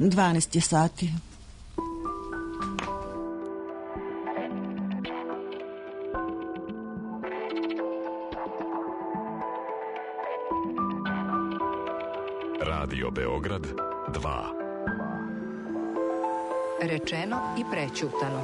12 je sati. Radio Beograd 2. Rečeno i prećutano.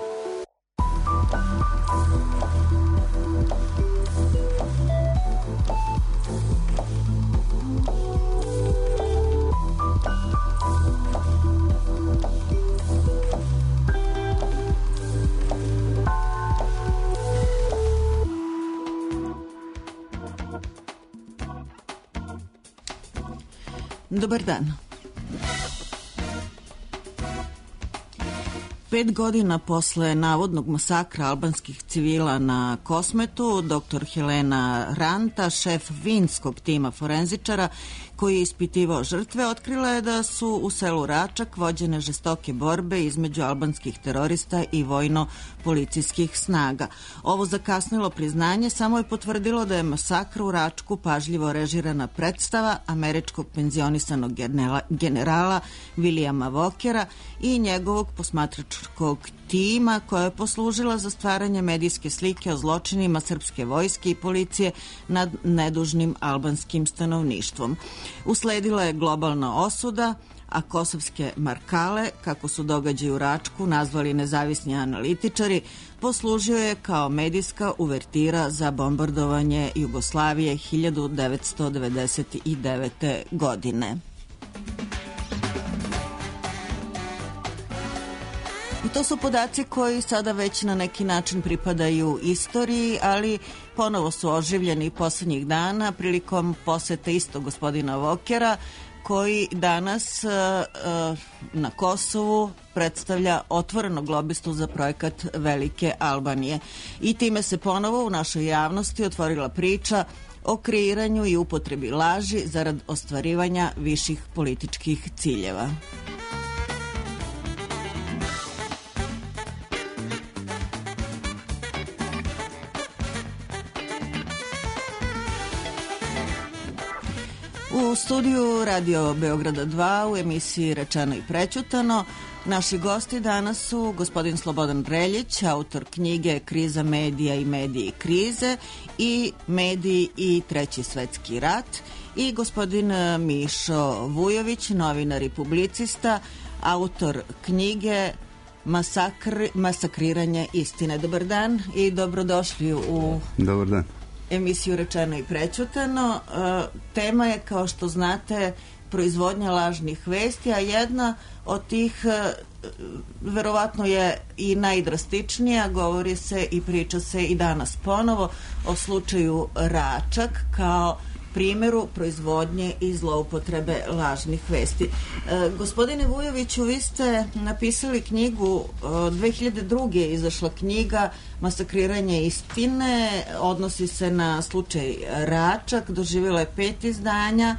Dobar dan. 5 godina posle navodnog masakra albanskih civila na Kosmetu, dr. Helena Ranta, šef vinskog tima forenzičara koji je ispitivao žrtve, otkrila je da su u selu Račak vođene žestoke borbe između albanskih terorista i vojno-policijskih snaga. Ovo zakasnilo priznanje samo je potvrdilo da je masakr u Račku pažljivo režirana predstava američkog penzionisanog generala Williama Walkera i njegovog posmatračkog tima koja je poslužila za stvaranje medijske slike o zločinima srpske vojske i policije nad nedužnim albanskim stanovništvom. Usledila je globalna osuda, a kosovske markale, kako su događaji u Račku nazvali nezavisni analitičari, poslužio je kao medijska uvertira za bombardovanje Jugoslavije 1999. godine. I to su podaci koji sada već na neki način pripadaju istoriji, ali ponovo su oživljeni poslednjih dana prilikom posete istog gospodina Walkera, koji danas na Kosovu predstavlja otvorenog lobistu za projekat Velike Albanije. I time se ponovo u našoj javnosti otvorila priča o kreiranju i upotrebi laži zarad ostvarivanja viših političkih ciljeva. U studiju Radio Beograda 2 u emisiji Rečeno i prećutano naši gosti danas su gospodin Slobodan Reljić, autor knjige Kriza medija i mediji krize i Mediji i Treći svetski rat, i gospodin Mišo Vujović, novinar i publicista, autor knjige Masakriranje istine. Dobar dan i dobrodošli u... Dobar dan. Emisiju Rečeno i prećutano. Tema je, kao što znate, proizvodnja lažnih vesti, a jedna od tih verovatno je i najdrastičnija. Govori se i priča se i danas ponovo o slučaju Račak kao primjeru proizvodnje i zloupotrebe lažnih vesti. Gospodine Vujoviću, vi ste napisali knjigu, 2002. je izašla knjiga Masakriranje istine, odnosi se na slučaj Račak, doživjela je 5 izdanja,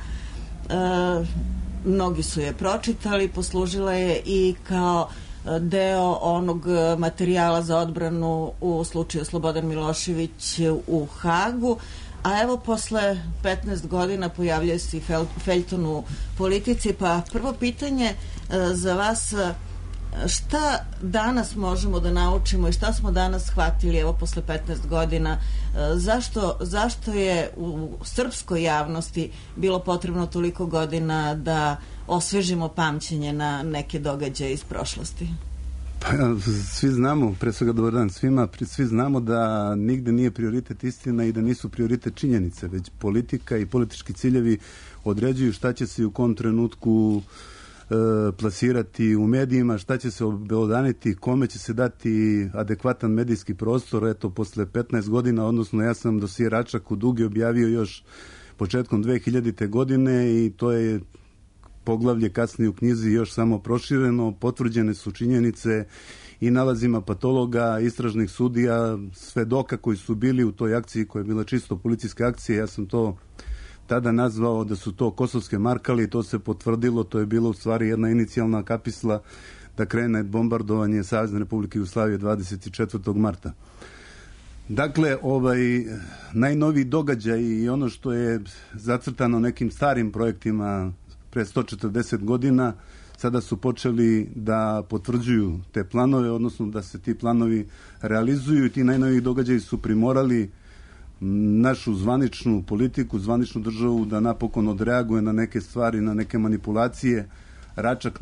mnogi su je pročitali, poslužila je i kao deo onog materijala za odbranu u slučaju Slobodan Milošević u Hagu. A evo, posle 15 godina pojavljuje se i feljton u politici, pa prvo pitanje za vas, šta danas možemo da naučimo i šta smo danas shvatili, evo, posle 15 godina, zašto je u srpskoj javnosti bilo potrebno toliko godina da osvežimo pamćenje na neke događaje iz prošlosti? Pa, svi znamo, pre svega dobar dan svima, svi znamo da nigde nije prioritet istina i da nisu prioritet činjenice, već politika i politički ciljevi određuju šta će se u kom trenutku plasirati u medijima, šta će se obelodaniti, kome će se dati adekvatan medijski prostor. Eto, posle 15 godina, odnosno ja sam dosije Račak u Dugi objavio još početkom 2000. godine i to je poglavlje kasnije u knjizi još samo prošireno, potvrđene su činjenice i nalazima patologa, istražnih sudija, svedoka koji su bili u toj akciji koja je bila čisto policijska akcija. Ja sam to tada nazvao da su to kosovske markale i to se potvrdilo, to je bilo u stvari jedna inicijalna kapisla da krene bombardovanje Savezne Republike Jugoslavije 24. marta. Dakle, najnoviji događaj i ono što je zacrtano nekim starim projektima pre 140 godina sada su počeli da potvrđuju te planove, odnosno da se ti planovi realizuju i ti najnoviji događaji su primorali našu zvaničnu politiku, zvaničnu državu da napokon odreaguje na neke stvari, na neke manipulacije. Račak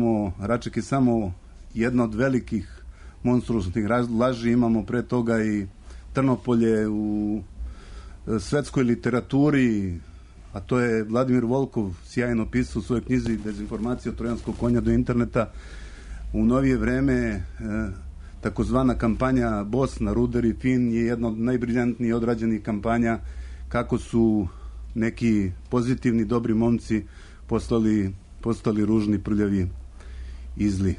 je samo jedna od velikih monstruosnih laži. Imamo pre toga i Trnopolje u svetskoj literaturi, a to je Vladimir Volkov sjajno pisao u svojoj knjizi Dezinformacija od trojanskog konja do interneta. U novije vreme takozvana kampanja Bosna, Ruder i Fin je jedna od najbriljantnije odrađenih kampanja kako su neki pozitivni, dobri momci postali ružni, prljavi i zli.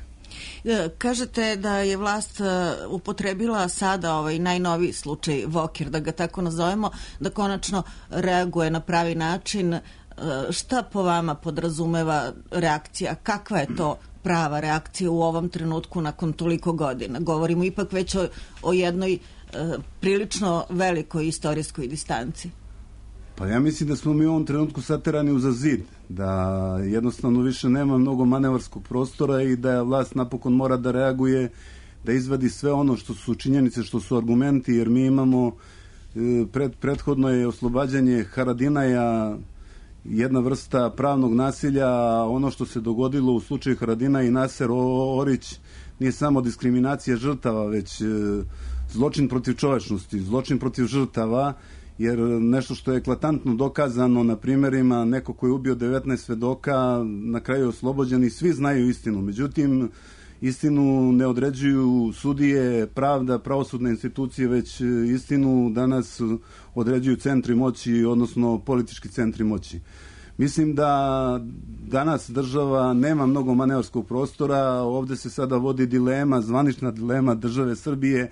Kažete da je vlast upotrebila sada ovaj najnoviji slučaj Voker, da ga tako nazovemo, da konačno reaguje na pravi način. Šta po vama podrazumeva reakcija? Kakva je to prava reakcija u ovom trenutku nakon toliko godina? Govorimo ipak već o jednoj prilično velikoj istorijskoj distanci. Pa ja mislim da smo mi u ovom trenutku saterani uza zid, da jednostavno više nema mnogo manevarskog prostora i da vlast napokon mora da reaguje, da izvadi sve ono što su činjenice, što su argumenti, jer mi imamo prethodno je oslobađanje Haradinaja jedna vrsta pravnog nasilja, a ono što se dogodilo u slučaju Haradina i Naser Orić nije samo diskriminacija žrtava, već zločin protiv čovečnosti, zločin protiv žrtava, jer nešto što je eklatantno dokazano na primjerima, neko koji je ubio 19 svedoka, na kraju je oslobođen i svi znaju istinu. Međutim, istinu ne određuju sudije, pravda, pravosudne institucije, već istinu danas određuju centri moći, odnosno politički centri moći. Mislim da danas država nema mnogo manevarskog prostora, ovde se sada vodi dilema, zvanična dilema države Srbije,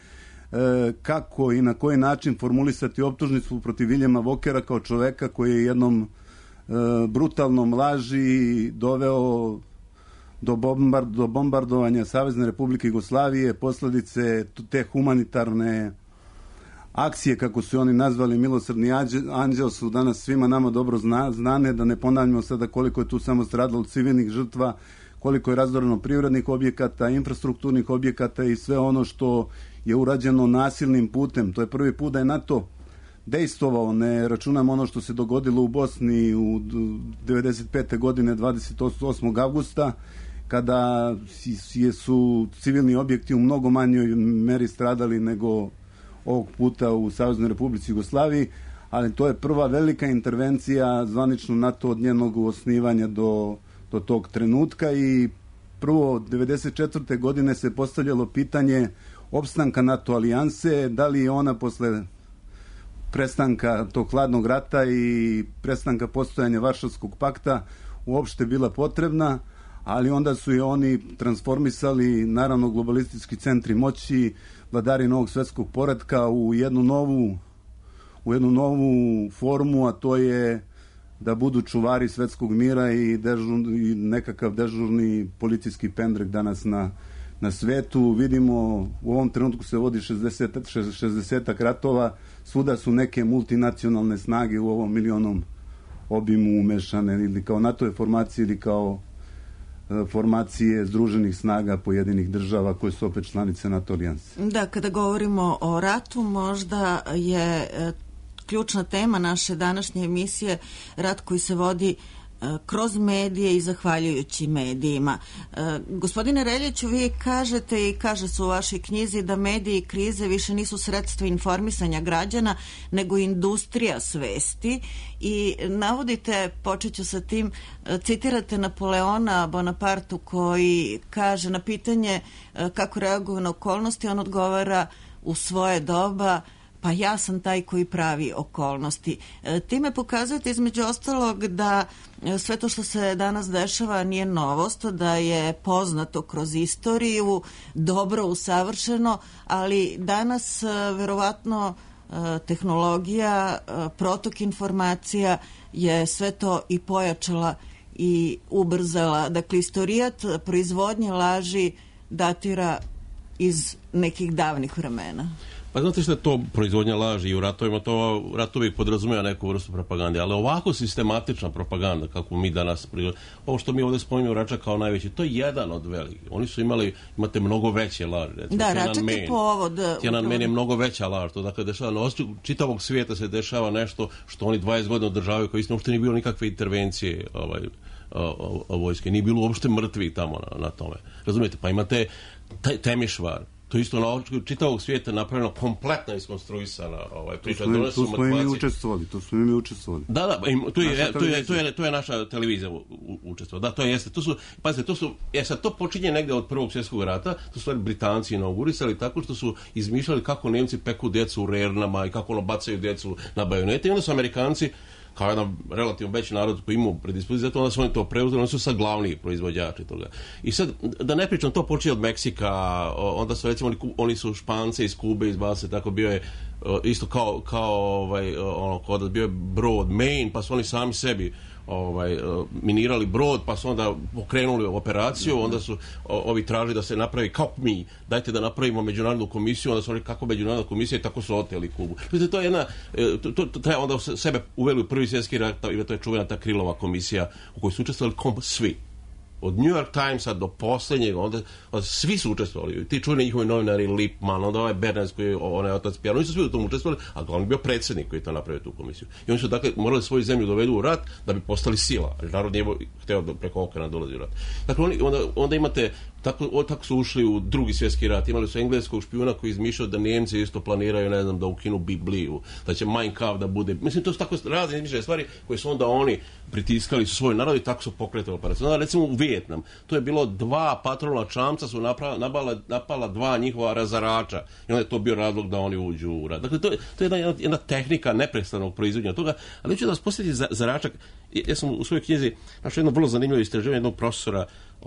kako i na koji način formulisati optužnicu protiv Viljama Vokera kao čoveka koji je jednom brutalnom laži doveo do bombardovanja Savezne Republike Jugoslavije, posledice te humanitarne akcije, kako su oni nazvali Milosrdni anđeo, su danas svima nama dobro znane, da ne ponavljamo sada koliko je tu samo stradalo civilnih žrtva, koliko je razoreno privrednih objekata, infrastrukturnih objekata i sve ono što je urađeno nasilnim putem. To je prvi put da je NATO dejstvovao, ne računam ono što se dogodilo u Bosni u 95. godine 28. avgusta, kada su civilni objekti u mnogo manjoj meri stradali nego ovog puta u Saveznoj Republici Jugoslaviji, ali to je prva velika intervencija zvanično NATO od njenog osnivanja do tog trenutka i prvo 94. godine se postavljalo pitanje opstanka NATO alijanse, da li je ona posle prestanka tog hladnog rata i prestanka postojanja Varšavskog pakta uopšte bila potrebna, ali onda su je oni transformisali, naravno globalistički centri moći, vladari novog svetskog poretka u jednu novu formu, a to je da budu čuvari svetskog mira i nekakav dežurni policijski pendrek danas na svetu. Vidimo, u ovom trenutku se vodi 60 ratova, svuda su neke multinacionalne snage u ovom milionom obimu umešane, ili kao NATO formacije ili kao formacije združenih snaga pojedinih država koje su opet članice NATO alijanse. Da, kada govorimo o ratu, možda je ključna tema naše današnje emisije rat koji se vodi kroz medije i zahvaljujući medijima. Gospodine Reljiću, vi kažete i kaže se u vašoj knjizi da mediji i krize više nisu sredstva informisanja građana, nego industrija svesti i navodite, počet ću sa tim, citirate Napoleona Bonapartu koji kaže na pitanje kako reaguju na okolnosti, on odgovara u svoje doba: pa ja sam taj koji pravi okolnosti. Time pokazujete između ostalog da sve to što se danas dešava nije novost, da je poznato kroz istoriju, dobro usavršeno, ali danas verovatno tehnologija, protok informacija je sve to i pojačala i ubrzala. Dakle, istorijat proizvodnje laži datira iz nekih davnih vremena. Pa znate što je to proizvodnja laži i u ratovima, to ratovi podrazumijeva neku vrstu propagande, ali ovako sistematična propaganda kako mi danas ovo što mi ovdje spominjamo Račak kao najveći, to je jedan od velikih. Oni su imate mnogo veće laži. Da, Račak je povod. Tiananmen je mnogo veća laž. To dakle dešava na osnovu čitavog svijeta se dešava nešto što oni 20 godina održavaju, koji istina uopšte nije bilo nikakve intervencije vojske, nije bilo uopšte mrtvi tamo na tome. Razumijete? Pa imate Temišvar. To isto na čitavog svijeta napravljeno kompletno iskonstruisana priča. Tu smo i mi učestvovali. Da, to je naša televizija učestvovala. Da, to jeste. To počinje negdje od Prvog svjetskog rata, to su Britanci inaugurisali tako što su izmišljali kako Nemci peku djecu u rernama i kako bacaju djecu na bajonete i onda su Amerikanci kao jedan relativno veći narod koji imao predispoziciju, zato onda su oni to preuzeli, oni su sad glavni proizvođači toga. I sad, da ne pričam, to počinje od Meksika, onda su recimo oni su Špance iz Kube izbacili, tako bio je isto bio je brod Maine, pa su oni sami sebi minirali brod, pa su onda pokrenuli operaciju, onda su ovi tražili da se napravi kao mi, dajte da napravimo međunarodnu komisiju, onda su oni kako međunarodna komisija i tako su oteli Kubu. To je jedna, onda sebe uveli u Prvi svjetski rat, i to je čuvena ta Krilova komisija u kojoj su učestvovali svi. Od New York Timesa do posljednjeg, onda svi su učestvovali. Ti čuveni njihovi novinari, Lipman, onda Bernays koji je otac Pijano, oni su svi u tom učestvovali, a glavni bio predsjednik koji je to napravio tu komisiju. I oni su dakle morali svoju zemlju dovedu u rat da bi postali sila. Narod nije hteo da preko okeana dolazi u rat. Dakle, onda imate, tako su ušli u Drugi svjetski rat. Imali su engleskog špijuna koji izmišljao da Njemci isto planiraju, ne znam, da ukinu Bibliju, da će Mein Kampf da bude. Mislim, to su tako razne izmišljene stvari koje su onda oni pritiskali su svoj narod i tako su pokretali operaciju. Onda recimo u Vijetnam, to je bilo 2 patrolna čamca su napala 2 njihova razarača i onda je to bio razlog da oni uđu u rat. Dakle, to je jedna tehnika neprestanog proizvodnja toga, ali ću da vas posjetiti za Račak. Ja sam u svojoj knjizi našao jedno vrlo zanimljivo istraživanje jednog profesora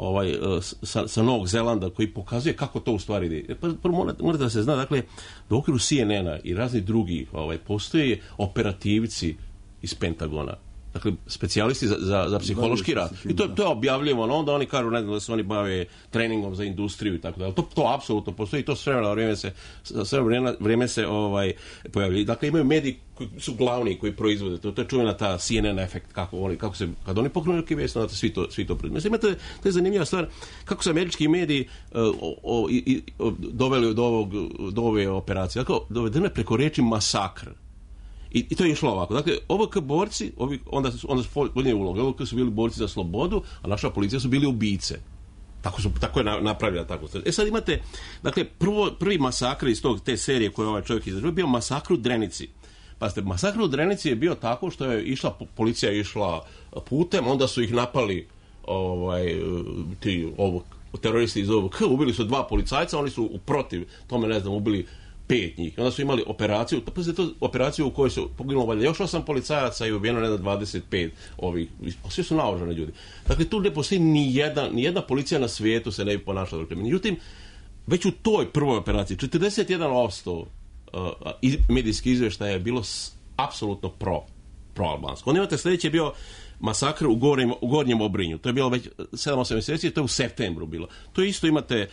sa Novog Zelanda koji pokazuje kako to u stvari ide. Prvo morate da se zna, dakle, da u okviru CNN-a i raznih drugih postoje operativci iz Pentagona. Dakle, specijalisti za psihološki rad. I to je objavljivano, onda oni kažu, ne znam, da se oni bave treningom za industriju i tako dalje. To apsolutno postoji i to sve vrijeme se pojavljaju. Dakle, imaju mediji koji su glavni koji proizvode. To je čuvena ta CNN efekt, kad oni pokrenu neki vijest, onda svi to proizvode. Imate, to je zanimljiva stvar, kako su američki mediji doveli do ove operacije. Dakle, dovedeno je preko riječi masakr. I to je išlo ovako. Dakle, OVK borci, onda su podnijeli uloge. OVK su bili borci za slobodu, a naša policija su bili ubice. Tako je napravljena tako. Sad imate, dakle, prvi masakr iz te serije koju ovaj čovjek izražio bio masakr u Drenici. Pazite, masakr u Drenici je bio tako što je policija išla putem, onda su ih napali teroristi iz OVK, ubili su 2 policajca, oni su protiv tome, ne znam, ubili 5 njih. Onda su imali operaciju u kojoj su poginulo valjda još 8 policajaca i ubijeno 25 ovih. Svi su naoružani ljudi. Dakle, tu ne postoji ni jedna policija na svijetu se ne bi ponašala. Međutim, već u toj prvoj operaciji 41% medijski izvještaja je bilo apsolutno pro-albansko. Onda imate sljedeće je bio masakr u Gornjem Obrinju. To je bilo već 7-8 mjeseci, to je u septembru bilo. To isto imate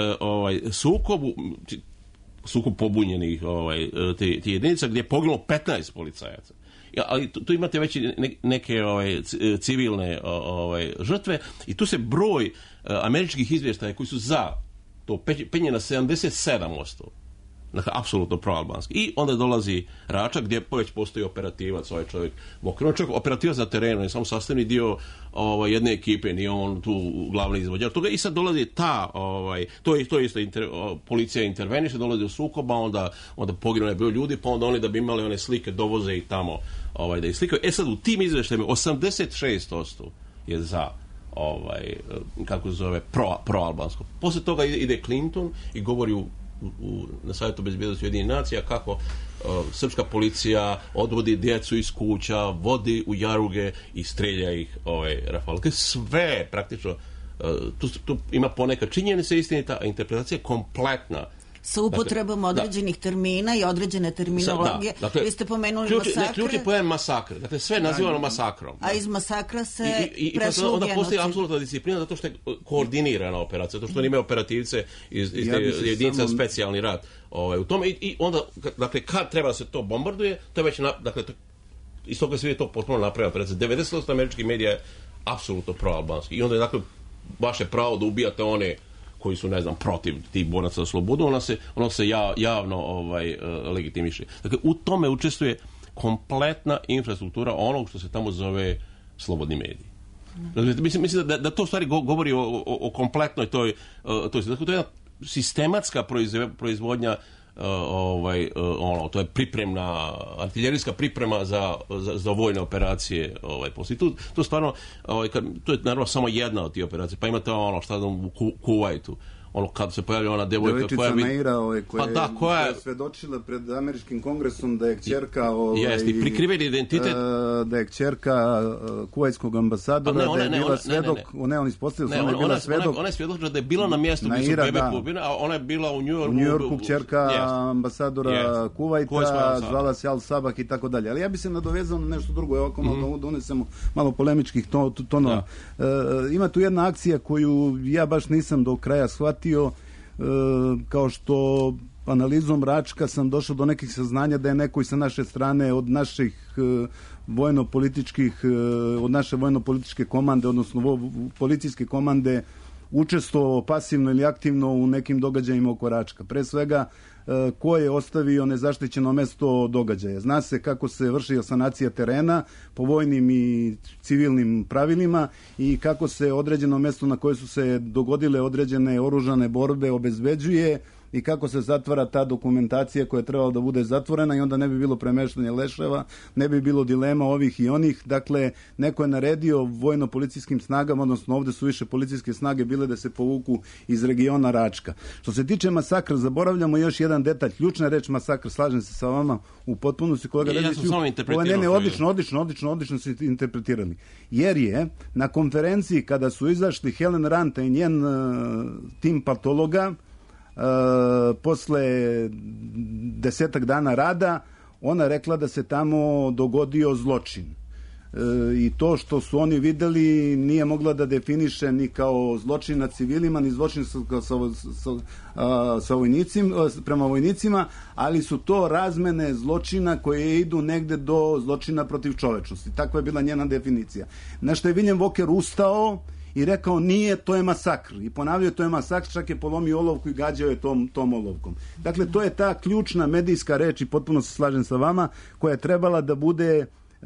sukob pobunjenih ti jedinica gdje je poginulo 15 policajaca. Ali tu imate već neke civilne žrtve i tu se broj američkih izvještaja koji su za to penje na 77%. Dakle, apsolutno proalbanski. I onda dolazi Račak gdje već postoji operativac, ovaj čovjek čovjek operativac na terenu, je samo sastavni dio jedne ekipe, nije on tu glavni izvođač toga. I sad dolazi to je isto policija interveniše, dolazi u sukoba, onda pogine broj ljudi, pa onda oni da bi imali one slike dovoze i tamo da ih slikaju. Sad u tim izvještajima 86% je za kako se zove proalbansko. Poslije toga ide Clinton i govori na Savjetu bezbjednosti Ujedinjenih nacija kako srpska policija odvodi djecu iz kuća, vodi u jaruge i strelja ih rafalke. Sve praktično tu ima ponekad činjenice istinita, a interpretacija je kompletna sa upotrebom određenih termina i određene terminologije. Vi ste pomenuli masakre. Ključni pojem masakr. Dakle, sve je nazivano masakrom. A iz masakra se prešlo u onda genocid. postoji apsolutna disciplina zato što je koordinirana operacija, zato što oni imaju operativce iz jedinica specijalni rad u tome. I onda, dakle, kad treba da se to bombarduje, to je već, dakle, iz toga se je to potpuno napravio operacija. 90% američkih medija je apsolutno proalbanski. I onda je, dakle, vaše pravo da ubijate one koji su, ne znam, protiv tih boraca za slobodu, ono se javno legitimiše. Dakle, u tome učestvuje kompletna infrastruktura onog što se tamo zove slobodni mediji. Mislim da to stvari govori o kompletnoj toj dakle, to je jedna sistematska proizvodnja, to je pripremna, artiljerijska priprema za vojne operacije. To stvarno, to je naravno samo jedna od tih operacija, pa imate šta znam u Kuvajtu, kad se pojavlja ona devojka koja Naira, koja je svedočila pred američkim kongresom da je kćerka prikriveni identitet, da je kćerka kuvajtskog ambasadora, da je bila svedok, on ispostavio ona je bila svedok. Ona je svjedočila da je bila na mjestu gdje su bebe pobine, a ona je bila u Njujorku kćerka ambasadora Kuvajta, zvala se Al Sabah i tako dalje. Ali ja bi se nadovezao na nešto drugo, evo ako malo donesemo malo polemičkih tonova. Ima tu jedna akcija koju ja baš nisam do kraja shvatio, kao što analizom Račka sam došao do nekih saznanja da je neko i sa naše strane od naših vojno-političkih, od naše vojno-političke komande, odnosno policijske komande, učestvovao pasivno ili aktivno u nekim događajima oko Račka. Pre svega, ko je ostavio nezaštićeno mesto događaja. Zna se kako se vrši sanacija terena po vojnim i civilnim pravilima i kako se određeno mesto na koje su se dogodile određene oružane borbe obezbeđuje i kako se zatvara ta dokumentacija koja je trebala da bude zatvorena i onda ne bi bilo premeštanja leševa, ne bi bilo dilema ovih i onih. Dakle, neko je naredio vojno-policijskim snagama, odnosno ovde su više policijske snage bile da se povuku iz regiona Račka. Što se tiče masakra, zaboravljamo još jedan detalj. Ključna reč masakr, slažem se sa vama u potpunosti. Ja sam samo interpretirao. Odlično su interpretirali. Jer je na konferenciji kada su izašli Helen Ranta i njen tim patologa, posle 10 dana rada, ona rekla da se tamo dogodio zločin. I to što su oni videli nije mogla da definiše ni kao zločin nad civilima, ni zločin prema vojnicima, ali su to razmene zločina koje idu negde do zločina protiv čovečnosti. Takva je bila njena definicija. Na što je William Walker ustao i rekao nije, to je masakr. I ponavljao to je masakr, čak je polomio olovku i gađao je tom olovkom. Dakle, to je ta ključna medijska reč i potpuno se slažem sa vama, koja je trebala da bude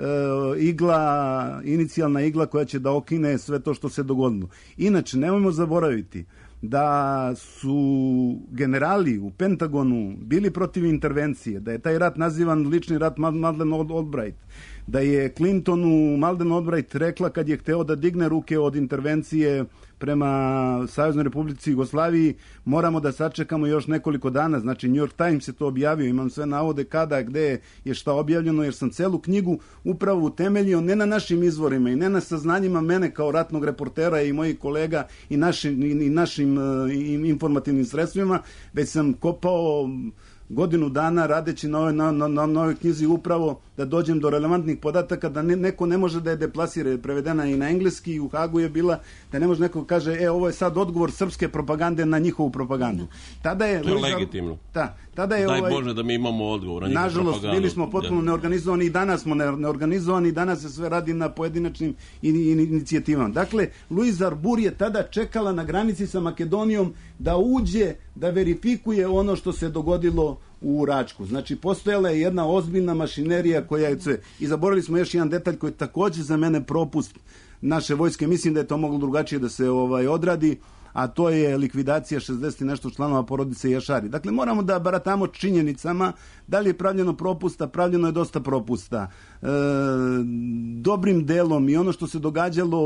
inicijalna igla koja će da okine sve to što se dogodilo. Inače, nemojmo zaboraviti da su generali u Pentagonu bili protiv intervencije, da je taj rat nazivan lični rat Madeleine Albright, da je Clintonu Madeleine Albright rekla kad je hteo da digne ruke od intervencije prema Saveznoj Republici Jugoslaviji, moramo da sačekamo još nekoliko dana. Znači, New York Times je to objavio, imam sve navode kada, gde je šta objavljeno, jer sam celu knjigu upravo utemeljio ne na našim izvorima i ne na saznanjima mene kao ratnog reportera i mojih kolega i našim informativnim sredstvima, već sam kopao godinu dana radeći na ovoj knjizi upravo da dođem do relevantnih podataka, da neko ne može da je deplasira, prevedena i na engleski i u Hagu je bila, da ne može neko kaže ovo je sad odgovor srpske propagande na njihovu propagandu. To je legitimno. Daj Bože da mi imamo odgovor na njihovu propagandu. Nažalost, bili smo potpuno neorganizovani i danas smo neorganizovani i danas se sve radi na pojedinačnim inicijativama. Dakle, Louise Arbour je tada čekala na granici sa Makedonijom da uđe, da verifikuje ono što se dogodilo u Račku. Znači, postojala je jedna ozbiljna mašinerija koja je sve. I zaboravili smo još jedan detalj koji je takođe za mene propust naše vojske. Mislim da je to moglo drugačije da se odradi, a to je likvidacija 60 i nešto članova porodice Jašari. Dakle, moramo da baratamo činjenicama. Da li je pravljeno propusta? Pravljeno je dosta propusta. Dobrim delom i ono što se događalo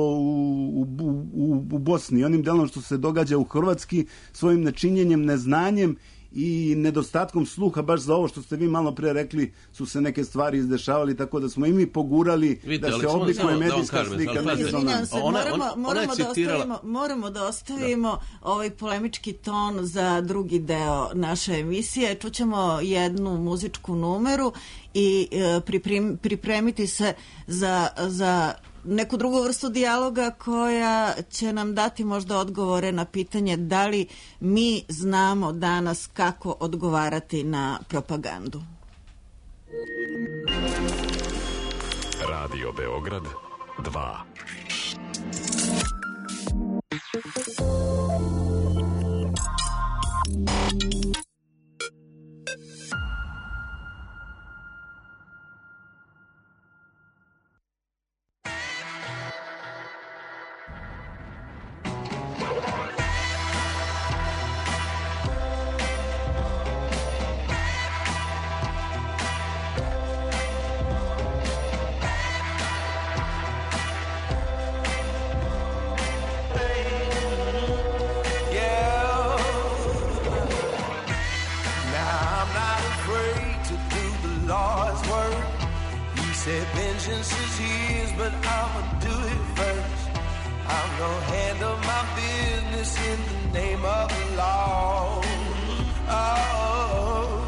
u Bosni, onim delom što se događa u Hrvatski, svojim nečinjenjem, neznanjem i nedostatkom sluha baš za ovo što ste vi malo pre rekli su se neke stvari izdešavali, tako da smo i mi pogurali da se oblikuje medijska slika. Moramo da ostavimo ovaj polemički ton za drugi deo naše emisije. Čućemo jednu muzičku numeru i pripremiti se za neku drugu vrstu dijaloga koja će nam dati možda odgovore na pitanje da li mi znamo danas kako odgovarati na propagandu. Radio Beograd 2. Vengeance is his, but I'ma do it first. I'm gonna handle my business in the name of the law. Oh,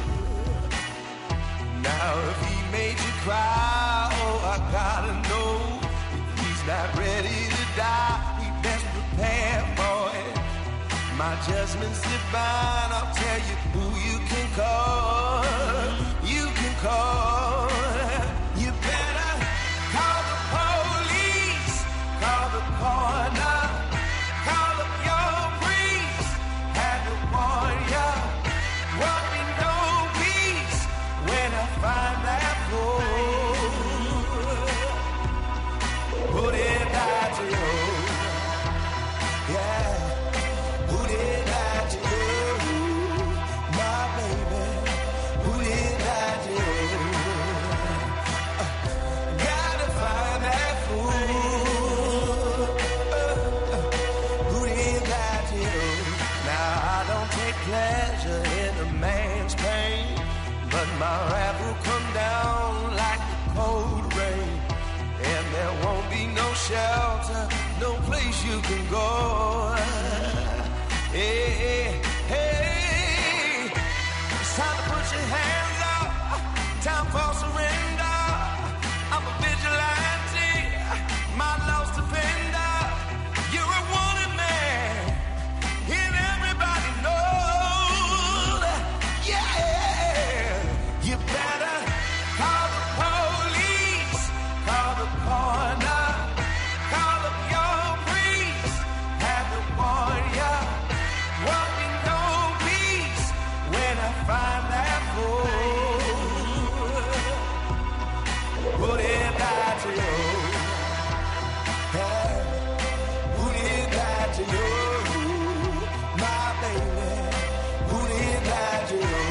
now if he made you cry, oh, I gotta know if he's not ready to die, we best prepare for it. My judgment's divine, I'll tell you who you can call. You can call. Corner, call up your priest, had to warn ya, won't be no peace when I find that fool. Who did that to you? Yeah, who did that to you? My baby, who did that to you? Gotta find that fool. Pleasure in a man's pain, but my wrath will come down like the cold rain, and there won't be no shelter, no place you can go. Hey, hey, hey, it's time to put your hands up, time for surrender. I'm a vigilante, my lost defender. You're a wanted man, and everybody knows. You better call the police, call the coroner, call up your priest, have to warn ya, won't be no peace when I find that fool. Who did that to you? Hey, who did that to you? My baby, who did that to you?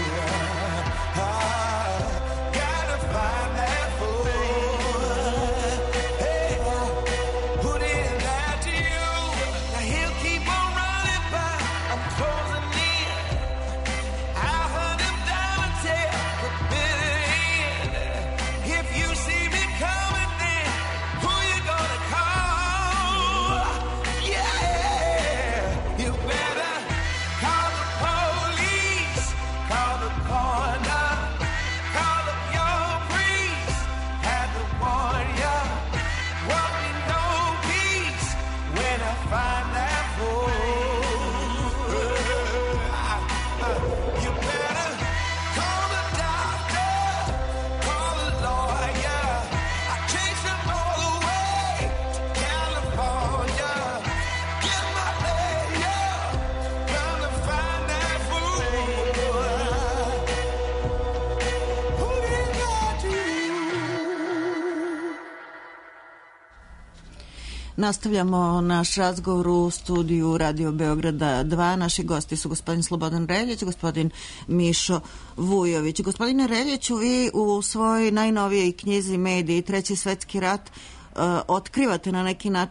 Nastavljamo naš razgovor u studiju Radio Beograda 2. Naši gosti su gospodin Slobodan Reljić, gospodin Mišo Vujović. Gospodine Reljiću, vi u svojoj najnovijoj knjizi Mediji, Treći svetski rat, otkrivate na neki način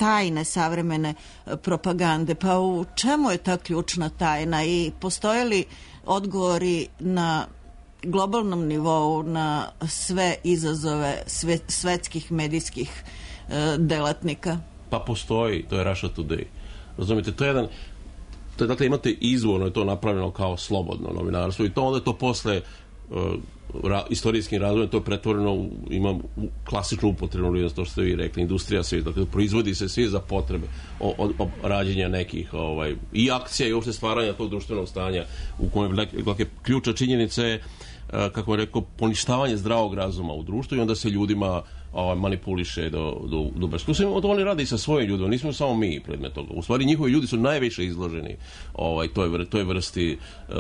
tajne savremene propagande. Pa u čemu je ta ključna tajna i postoje li odgovori na globalnom nivou na sve izazove svetskih medijskih delatnika? Pa postoji, to je Russia Today. Razumite, to je jedan, dakle imate izvorno je to napravljeno kao slobodno novinarstvo i to onda to posle istorijskim razvojem to je pretvoreno ima klasičnu upotrebnu, to što ste vi rekli, industrija svijeta, dakle proizvodi se svi za potrebe rađenja nekih i akcija i uopšte stvaranja tog društvenog stanja u kojem ključna činjenica je, kako bih rekao, poništavanje zdravog razuma u društvu i onda se ljudima manipuliše do beskusa. To oni rade i sa svojim ljudima, nismo samo mi predmet toga. U stvari njihovi ljudi su najviše izloženi toj vrsti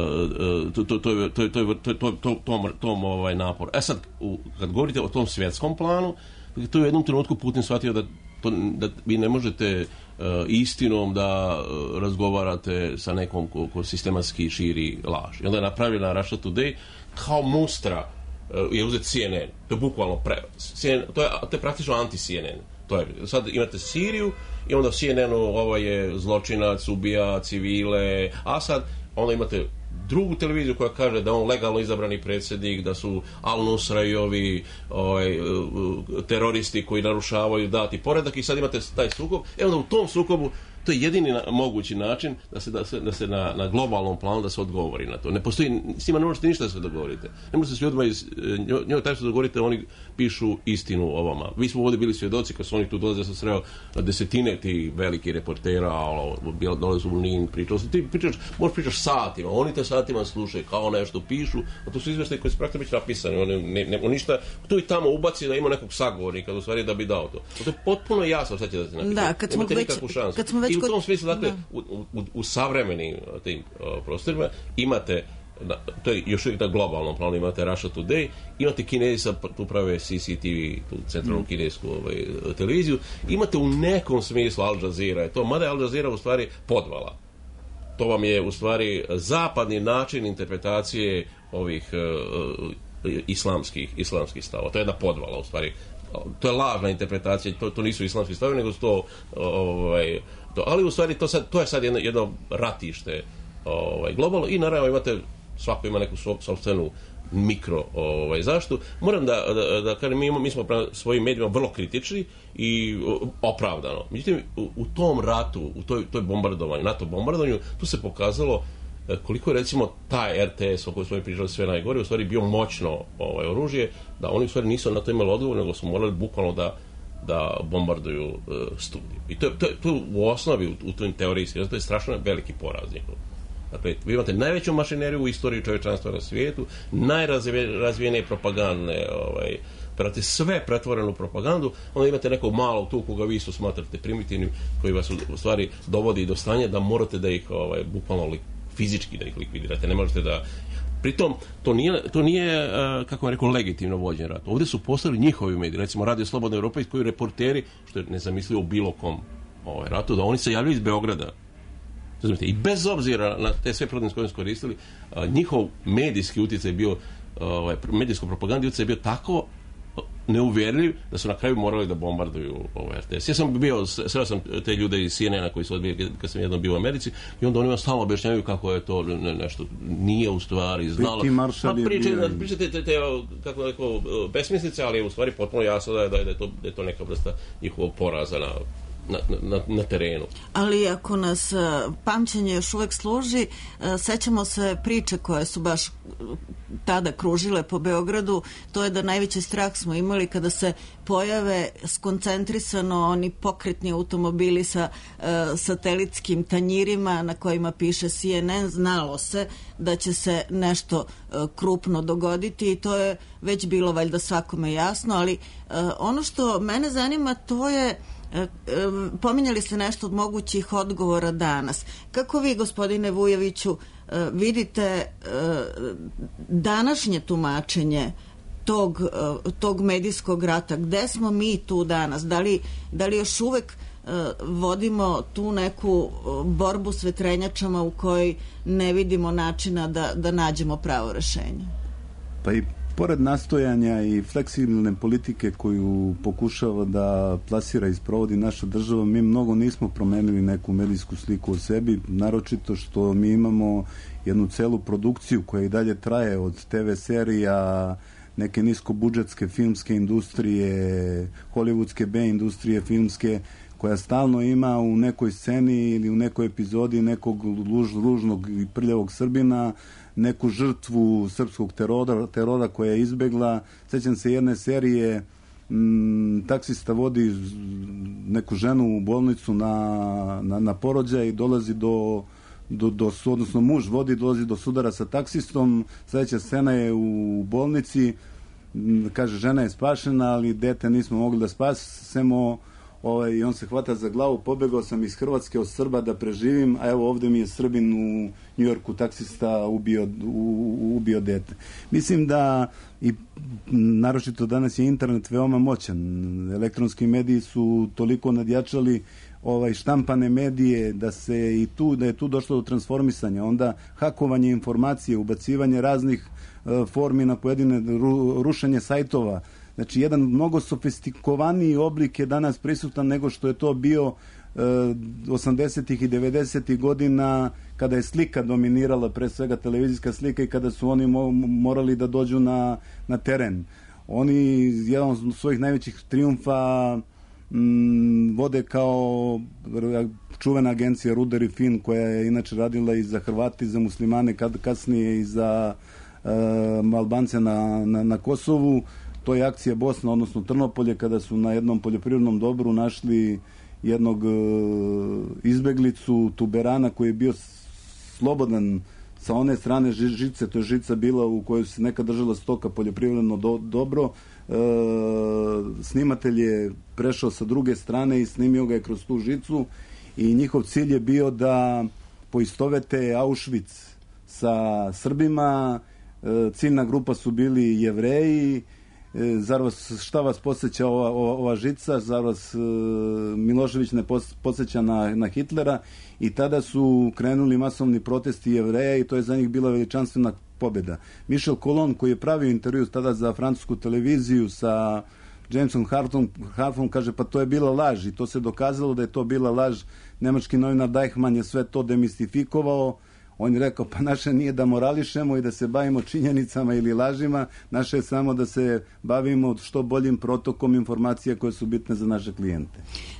tom naporu. Sad, kad govorite o tom svjetskom planu, to je u jednom trenutku Putin shvatio da vi ne možete istinom da razgovarate sa nekom ko sistematski širi laž. I onda je napravljena Russia Today kao mustra je uzeti CNN. To je bukvalno to je praktično anti-CNN. Sad imate Siriju i onda CNN-u ovo je zločinac, ubija civile, a sad onda imate drugu televiziju koja kaže da on legalno izabrani predsjednik, da su Al-Nusra i ovi teroristi koji narušavaju dati poredak i sad imate taj sukob. Onda u tom sukobu to je jedini mogući način da se na globalnom planu da se odgovori na to. Ne postoji, s njima ne možete ništa da se dogovorite. Ne možete s ljudima njoj taj što dogovorite, oni pišu istinu o vama. Vi smo ovdje bili svjedoci kad su oni tu dolaze, ja sam sreo desetine tih velikih reportera, dolaze u NIN, možeš pričaš satima, oni te satima slušaju, kao nešto pišu, a to su izveštaji koji su praktično već napisani. On ništa tu i tamo ubaci da ima nekog sagovornika, u stvari da bi dao to. To je potpuno jasno šta će da se napiše. Da, kad smo već i u tom smislu, dakle, u savremenim tim prostorima imate, to je još uvijek na globalnom planu, imate Russia Today, imate Kinezi sad tu prave CCTV, tu centralnu kinesku televiziju, imate u nekom smislu Al Jazeera, mada je Al Jazeera u stvari podvala. To vam je u stvari zapadni način interpretacije ovih islamskih stava. To je jedna podvala u stvari. To je lažna interpretacija, to nisu islamski stavovi, nego su to ali u stvari to je sad jedno ratište globalno i naravno imate, svako ima neku sopstvenu mikro zaštitu. Moram da kažem, mi smo prema svojim medijima vrlo kritični i opravdano. Međutim, u tom ratu, u toj bombardovanju, NATO bombardovanju, tu se pokazalo koliko je recimo taj RTS o kojoj smo pričali sve najgore, u stvari bio moćno oružje, da oni u stvari nisu na to imali odgovor, nego su morali bukvalno da bombarduju studiju. I to u osnovi, u toj teoriji, to je strašno veliki poraz njihov. Dakle, vi imate najveću mašineriju u istoriji čovječanstva na svijetu, najrazvijenije propagandne, prate sve pretvorenu propagandu, onda imate nekog malog tu koga vi isto smatrate primitivnim, koji vas u stvari dovodi do stanja da morate da ih bukvalno fizički da ih likvidirate. Ne možete da... Pritom, to nije kako vam rekao, legitimno vođen rat. Ovdje su postali njihovi mediji, recimo Radio Slobodna Evropa, iz koji reporteri, što je nezamislivo u bilo kom ratu, da oni se javljaju iz Beograda. Razumite, i bez obzira na te sve protivnice koje su koristili, njihov medijski utjecaj je bio, medijsko propagandni utjecaj je bio tako neuvjerljiv da su na kraju morali da bombarduju RTS. Ja sam sreo sam te ljude iz CNN-a koji su odbili kad sam jednom bio u Americi i onda oni vam stalno objašnjavaju kako je to nešto nije u stvari znalo. Pričate te kako neko besmislice, ali je u stvari potpuno jasno da je to neka vrsta njihovog poraza na terenu. Ali ako nas pamćenje još uvek služi, sećamo se priče koje su baš tada kružile po Beogradu, to je da najveći strah smo imali kada se pojave skoncentrisano oni pokretni automobili sa satelitskim tanjirima na kojima piše CNN, znalo se da će se nešto krupno dogoditi i to je već bilo valjda svakome jasno, ali ono što mene zanima to je pominjali ste nešto od mogućih odgovora danas. Kako vi, gospodine Vujoviću, vidite današnje tumačenje tog medijskog rata? Gde smo mi tu danas? Da li još uvek vodimo tu neku borbu s vetrenjačama u kojoj ne vidimo načina da nađemo pravo rešenje? Pa i Pored nastojanja i fleksibilne politike koju pokušava da plasira i sprovodi naša država, mi mnogo nismo promenili neku medijsku sliku o sebi, naročito što mi imamo jednu celu produkciju koja i dalje traje od TV serija, neke niskobudžetske filmske industrije, hollywoodske B industrije filmske, koja stalno ima u nekoj sceni ili u nekoj epizodi nekog ružnog i prljavog Srbina, neku žrtvu srpskog terora koja je izbegla. Sećam se jedne serije, taksista vodi neku ženu u bolnicu na porođaj i dolazi odnosno muž dolazi do sudara sa taksistom, sledeća scena je u bolnici, kaže žena je spašena, ali dete nismo mogli da spasemo, i on se hvata za glavu, pobegao sam iz Hrvatske od Srba da preživim, a evo ovde mi je Srbin u Njujorku taksista ubio dete. Mislim da i naročito danas je internet veoma moćan. Elektronski mediji su toliko nadjačali štampane medije da je tu došlo do transformisanja. Onda hakovanje informacije, ubacivanje raznih formi na pojedine, rušenje sajtova. Znači, jedan mnogo sofistikovaniji oblik je danas prisutan nego što je to bio 80. i 90. godina kada je slika dominirala, pre svega televizijska slika, i kada su oni morali da dođu na teren. Oni jedan od svojih najvećih trijumfa vode kao čuvena agencija Ruder i Fin, koja je inače radila i za Hrvate i za muslimane, kasnije i za Albance na Kosovu. To je akcija Bosna, odnosno Trnopolje, kada su na jednom poljoprivrednom dobru našli jednog izbeglicu Tuberana koji je bio slobodan sa one strane žice, to je žica bila u kojoj se nekad držala stoka, poljoprivredno dobro. Snimatelj je prešao sa druge strane i snimio ga je kroz tu žicu i njihov cilj je bio da poistovete Auschwitz sa Srbima. Ciljna grupa su bili Jevreji. Šta vas podsjeća ova žica, zar vas Milošević ne podsjeća na Hitlera, i tada su krenuli masovni protesti Jevreja i to je za njih bila veličanstvena pobjeda. Michel Colon, koji je pravio intervju tada za francusku televiziju sa Jamesom Harfom, kaže pa to je bila laž, i to se dokazalo da je to bila laž. Nemački novinar Deichmann je sve to demistifikovao. On je rekao, pa naše nije da morališemo i da se bavimo činjenicama ili lažima, naše je samo da se bavimo što boljim protokom informacija koje su bitne za naše klijente.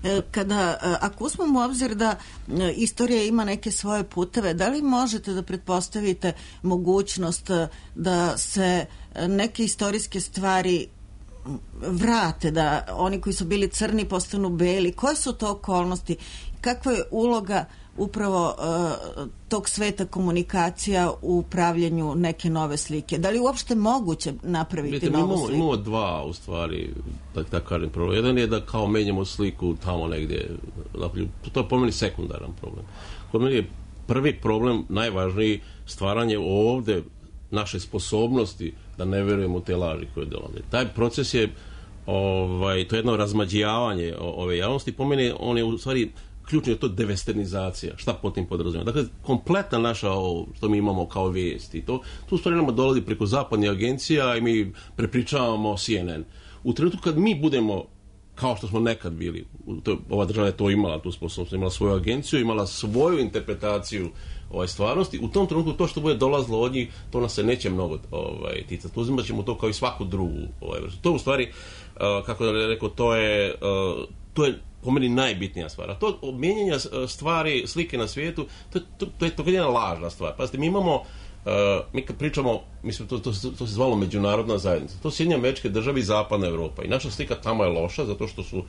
Ako uzmemo u obzir da istorija ima neke svoje puteve, da li možete da pretpostavite mogućnost da se neke istorijske stvari vrate, da oni koji su bili crni postanu beli? Koje su to okolnosti? Kakva je uloga upravo tog sveta komunikacija u pravljenju neke nove slike? Da li je uopšte moguće napraviti novu sliku? Imamo dva, u stvari, da kažem, problem. Jedan je da kao menjamo sliku tamo negdje. To je po meni sekundaran problem. Po meni je prvi problem, najvažniji, stvaranje ovde naše sposobnosti da ne verujemo u te laži koje dolaze. Taj proces je, to je jedno razmađivanje ove javnosti. Po meni on je u stvari ključno, je to devesternizacija. Šta po tim podrazumijemo? Dakle, kompletna naša, što mi imamo kao vijesti, tu u stvari nama dolazi preko zapadnih agencija i mi prepričavamo CNN. U trenutku kad mi budemo kao što smo nekad bili, ova država je to imala, tu sposobnost, imala svoju agenciju, imala svoju interpretaciju stvarnosti, u tom trenutku to što bude dolazilo od njih, to nas se neće mnogo ticati. Uzimat ćemo to kao i svaku drugu vrstu. To u stvari, kako da rekao, to je po meni najbitnija stvar. A to mijenjanja stvari, slike na svijetu, to je jedna lažna stvar. Pazite, mi imamo, mi kad pričamo, mislim, to se zvalo međunarodna zajednica. To Sjedinjene Američke Države i Zapadna Evropa. I naša slika tamo je loša, zato što smo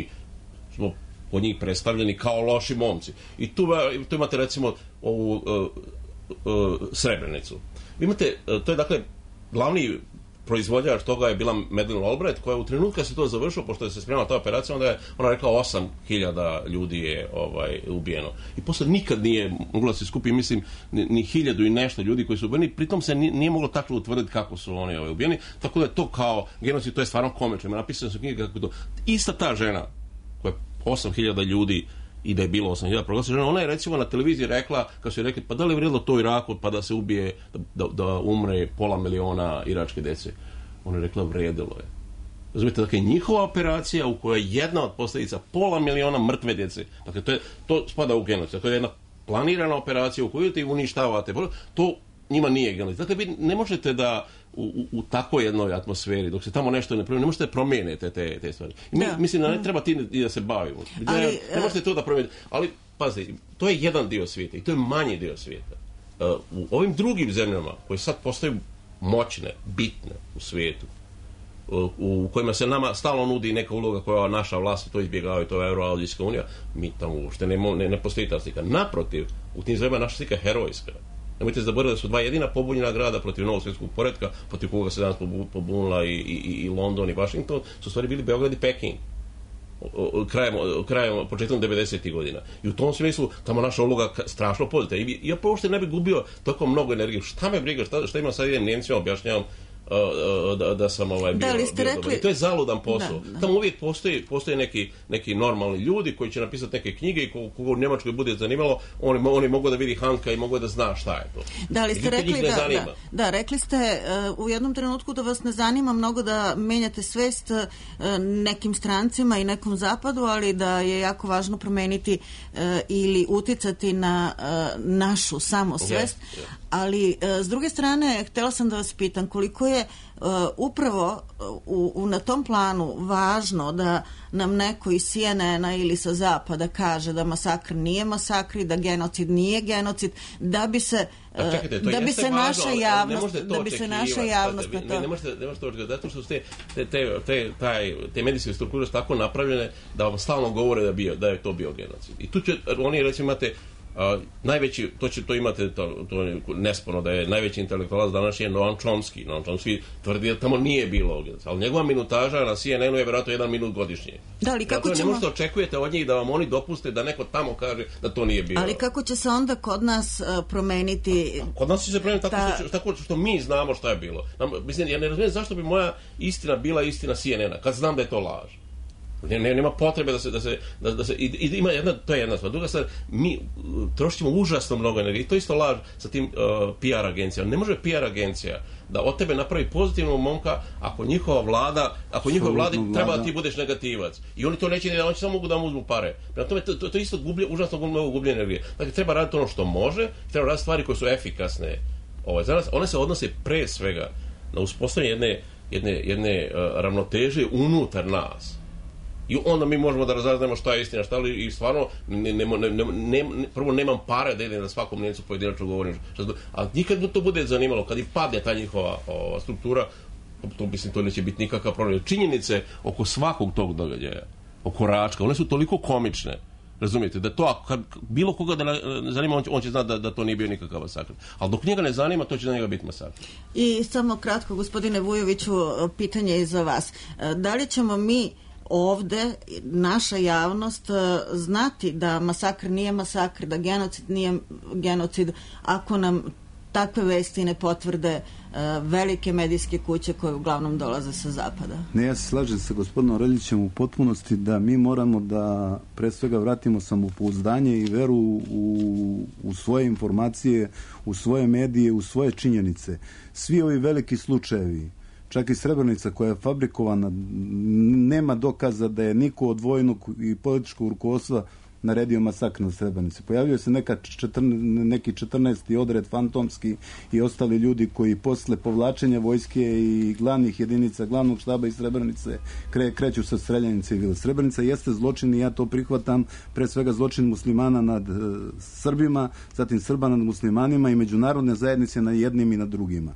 od njih predstavljeni kao loši momci. I tu imate, recimo, ovu Srebrenicu. To je, dakle, glavni proizvođač toga je bila Madeleine Albright, koja u trenutku kad se to završilo, pošto je se spremala ta operacija, onda je ona rekla 8.000 ljudi je ubijeno. I posle nikad nije mogla se skupi, mislim, ni 1.000 i nešto ljudi koji su ubijeni, pritom se nije moglo tačno utvrditi kako su oni ubijeni, tako da je to kao genocid, to je stvarno komično. Napisano su knjige kako to. Ista ta žena, koja je 8.000 ljudi i da je bilo 8.000 proglašena, ona je recimo na televiziji rekla, kad su je rekli, pa da li je vrijedilo to u Iraku pa da se ubije, da umre 500.000 iračke dece. Ona je rekla vredilo je. Razumijete, dakle, njihova operacija u kojoj je jedna od posljedica 500.000 mrtve djece, dakle, to spada u genocid, to je jedna planirana operacija u kojoj ti uništavate, to njima nije genocid. Dakle, vi ne možete da u takvoj jednoj atmosferi, dok se tamo nešto ne promijeni, ne možete promijeniti te stvari. I mislim da ne treba ti da se bavimo. Ne možete to da promijenite. Ali, pazite, to je jedan dio svijeta i to je manji dio svijeta. U ovim drugim zemljama, koje sad postaju moćne, bitne u svijetu, u kojima se nama stalno nudi neka uloga koja naša vlast to izbjegava, to je Euroazijska unija, mi tamo uopšte ne postoji ta slika. Naprotiv, u tim zemljama naša slika je herojska. Nemojte zaboraviti da su dva jedina pobunjena grada protiv novog svjetskog poretka, protiv koga se danas pobunila i London i Washington, su stvari bili Beograd i Peking. Početkom 90. godina. I u tom smislu tamo naša uloga strašno pozitivna. I ja uopšte ne bi gubio toliko mnogo energije. Šta me briga, šta ima sad idem Njemcima objašnjavam da sam bio dobar. I to je zaludan posao. Tamo uvijek postoje neki normalni ljudi koji će napisati neke knjige i koga u Njemačkoj bude zanimalo, oni mogu da vidi Hanka i mogu da zna šta je to. Da, li ste rekli rekli ste u jednom trenutku da vas ne zanima mnogo da menjate svest nekim strancima i nekom zapadu, ali da je jako važno promeniti ili uticati na našu samosvest. Ali s druge strane, htjela sam da vas pitam koliko je upravo na tom planu važno da nam neko iz CNN-a ili sa zapada kaže da masakr nije masakr i da genocid nije genocid, da bi se naša javnost na to... Ne možete očekati, zato što su te medijske strukture tako napravljene da vam stalno govore da je to bio genocid. I tu će, oni recimo imate najveći, to imate, to je nesporno da je najveći intelektualac danas je Noam Chomsky. Noam Chomsky tvrdi da tamo nije bilo genocida, ali njegova minutaža na CNN-u je vjerojatno 1 minut godišnje. Da, ali kako ćemo... Ne možete očekujete od njih da vam oni dopuste da neko tamo kaže da to nije bilo. Ali kako će se onda kod nas promeniti... Kod nas će se promeniti tako što mi znamo šta je bilo. Mislim, ja ne razumijem zašto bi moja istina bila istina CNN-a, kad znam da je to laž. Nema potrebe da se ima to je jedna stvar. Druga stvar, mi trošimo užasno mnogo energije i to isto laž sa tim PR agencijama. Ne može PR agencija da od tebe napravi pozitivnog momka ako njihova vladi treba da ti budeš negativac. I oni to neće, oni samo mogu da vam uzmu pare. Prema tome, to je isto užasno mnogo gubljenje energije. Dakle, treba raditi ono što može, treba raditi stvari koje su efikasne. One se odnose pre svega na uspostavljanje jedne ravnoteže unutar nas. I onda mi možemo da razaznamo šta je istina, šta li, i stvarno prvo nemam pare da idem da svakom Njemcu pojedinačno govorim, ali nikad to bude zanimalo, kad i padne ta njihova struktura, to neće biti nikakav problem. Činjenice oko svakog tog događaja, oko Račka, one su toliko komične, razumijete, da to, kad bilo koga da zanima, on će znati da to nije bio nikakav masakr. Ali dok njega ne zanima, to će za njega biti masakr. I samo kratko, gospodine Vujoviću, pitanje je za vas. Da li ćemo mi ovde, naša javnost, znati da masakr nije masakr, da genocid nije genocid, ako nam takve vesti ne potvrde velike medijske kuće koje uglavnom dolaze sa zapada? Ne, ja se slažem sa gospodinom Reljićem u potpunosti da mi moramo da pre svega vratimo samopouzdanje i veru u svoje informacije, u svoje medije, u svoje činjenice. Svi ovi veliki slučajevi, čak i Srebrenica koja je fabrikovana, nema dokaza da je niko od vojnog i političkog rukovodstva naredio masakr na Srebrenici. Pojavio se neki 14. odred fantomski i ostali ljudi koji posle povlačenja vojske i glavnih jedinica, glavnog štaba iz Srebrenice kreću sa streljanjem civila. Srebrenica jeste zločin i ja to prihvatam, pre svega zločin muslimana nad Srbima, zatim Srba nad muslimanima i međunarodne zajednice na jednim i na drugima.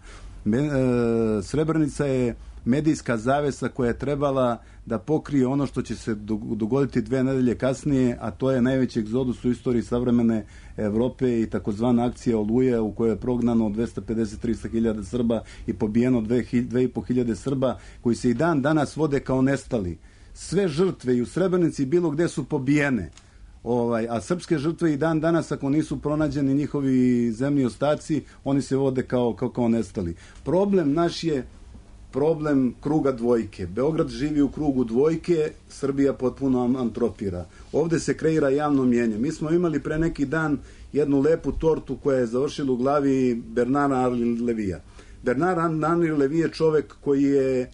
Srebrenica je medijska zavesa koja je trebala da pokrije ono što će se dogoditi 2 nedelje kasnije, a to je najveći egzodus u istoriji savremene Evrope i takozvana akcija Oluja u kojoj je prognano 250-300 hiljada Srba i pobijeno 2.500 Srba koji se i dan danas vode kao nestali. Sve žrtve i u Srebrenici bilo gde su pobijene. A srpske žrtve i dan danas, ako nisu pronađeni njihovi zemlji ostaci, oni se vode kao nestali. Problem naš je problem kruga dvojke. Beograd živi u krugu dvojke, Srbija potpuno antropira. Ovde se kreira javno mnjenje. Mi smo imali pre neki dan jednu lepu tortu koja je završila u glavi Bernara Arlevija. Bernard Henri Lévy je čovek koji je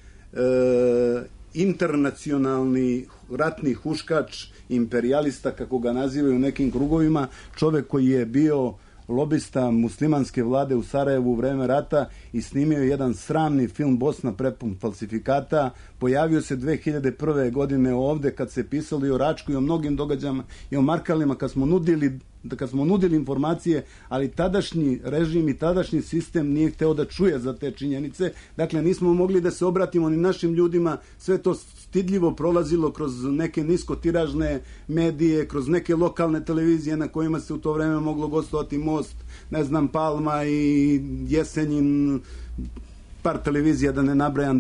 internacionalni ratni huškač, imperijalista, kako ga nazivaju u nekim krugovima, čovek koji je bio lobista muslimanske vlade u Sarajevu u vreme rata i snimio jedan sramni film Bosna prepun falsifikata. Pojavio se 2001. godine ovde kad se pisalo i o Račku i o mnogim događajima i o Markalima, kad smo nudili informacije, ali tadašnji režim i tadašnji sistem nije hteo da čuje za te činjenice. Dakle, nismo mogli da se obratimo ni našim ljudima, sve to stidljivo prolazilo kroz neke niskotiražne medije, kroz neke lokalne televizije na kojima se u to vreme moglo gostovati Most, ne znam, Palma i Jesenjin, par televizija da ne nabrajam